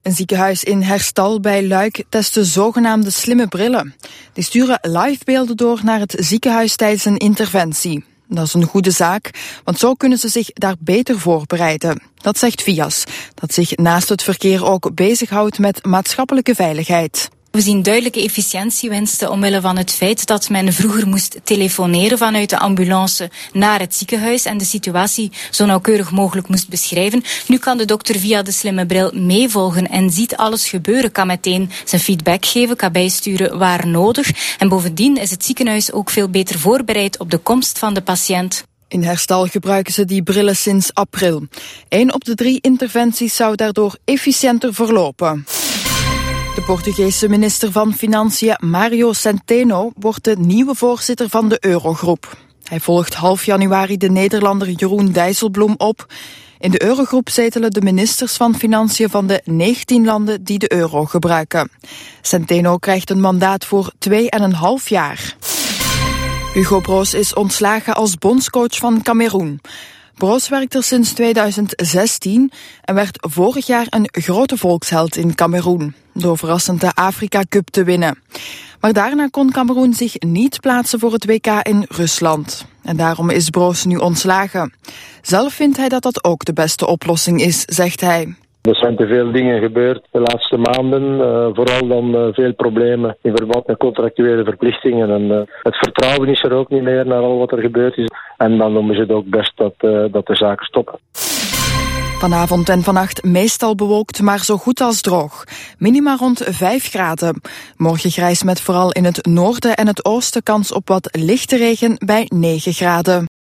Een ziekenhuis in Herstal bij Luik test de zogenaamde slimme brillen. Die sturen livebeelden door naar het ziekenhuis tijdens een interventie. Dat is een goede zaak, want zo kunnen ze zich daar beter voorbereiden. Dat zegt VIAS, dat zich naast het verkeer ook bezighoudt met maatschappelijke veiligheid. We zien duidelijke efficiëntiewinsten omwille van het feit dat men vroeger moest telefoneren vanuit de ambulance naar het ziekenhuis en de situatie zo nauwkeurig mogelijk moest beschrijven. Nu kan de dokter via de slimme bril meevolgen en ziet alles gebeuren, kan meteen zijn feedback geven, kan bijsturen waar nodig. En bovendien is het ziekenhuis ook veel beter voorbereid op de komst van de patiënt. In Herstal gebruiken ze die brillen sinds april. 1 op de 3 interventies zou daardoor efficiënter verlopen. De Portugese minister van Financiën Mário Centeno wordt de nieuwe voorzitter van de Eurogroep. Hij volgt half januari de Nederlander Jeroen Dijsselbloem op. In de Eurogroep zetelen de ministers van Financiën van de 19 landen die de euro gebruiken. Centeno krijgt een mandaat voor 2,5 jaar. Hugo Broos is ontslagen als bondscoach van Kameroen. Broos werkt er sinds 2016 en werd vorig jaar een grote volksheld in Kameroen, door verrassend de Afrika Cup te winnen. Maar daarna kon Kameroen zich niet plaatsen voor het WK in Rusland. En daarom is Broos nu ontslagen. Zelf vindt hij dat dat ook de beste oplossing is, zegt hij. Er zijn te veel dingen gebeurd de laatste maanden. Vooral dan veel problemen in verband met contractuele verplichtingen. En het vertrouwen is er ook niet meer naar al wat er gebeurd is. En dan noemen ze het ook best dat de zaken stoppen. Vanavond en vannacht meestal bewolkt, maar zo goed als droog. Minima rond 5 graden. Morgen grijs met vooral in het noorden en het oosten kans op wat lichte regen bij 9 graden.